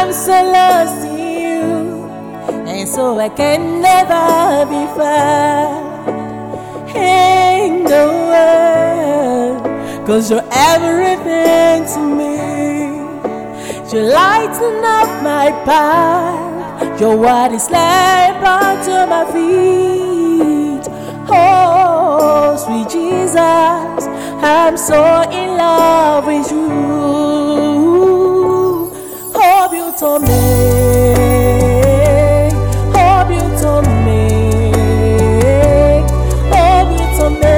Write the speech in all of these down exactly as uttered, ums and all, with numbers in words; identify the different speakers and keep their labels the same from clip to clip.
Speaker 1: I'm so lost in you, and so I can never be found in the world, 'cause you're everything to me. You lighten up my path, your word is lamp unto my feet. Oh, sweet Jesus, I'm so in love with you. Hope you told me, hope you told me, hope you told me,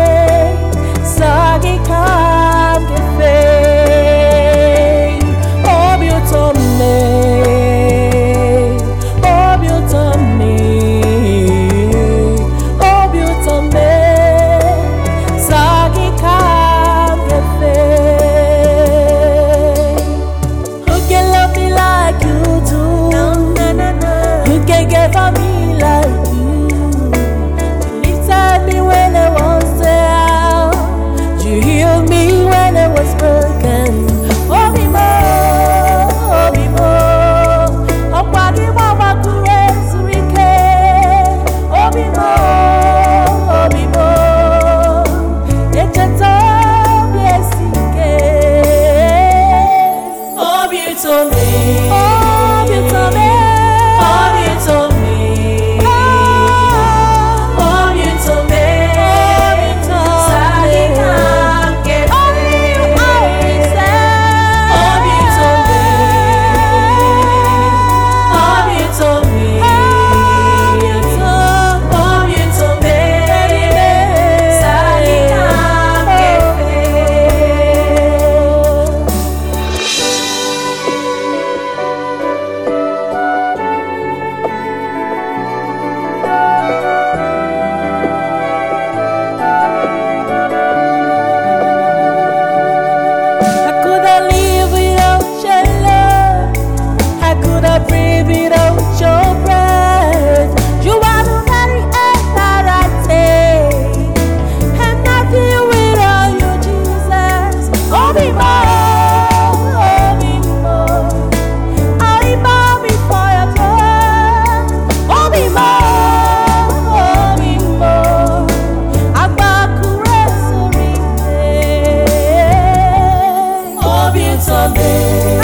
Speaker 1: Sagi come get faith. Hope you told me, hope you told me, hope you told me, Sagi come get faith. Who can love me like you do? Who can care for me like you? You lifted me when I was down, you healed me when I was broken. Oh, me more, oh, me more. Oh, Padi Mama Kuresurike. Oh, me more, oh, me more. Echeto blessike. Oh, you told me. Oh, you told me. Oh, you told me. Oh, you told me. Oh, you told me. Sagi come get only you always said. Oh, you told me. Oh, you told me. Oh, you told me. Oh, you told me. Sagi come get faith. I couldn't live without your love. I couldn't breathe without your breath. You are the very air that I take, and nothing without you, Jesus. Oh, be more, oh, be more. I bow before your throne. Oh, be more, oh, be more. Agbakuresurike. Oh, be told me.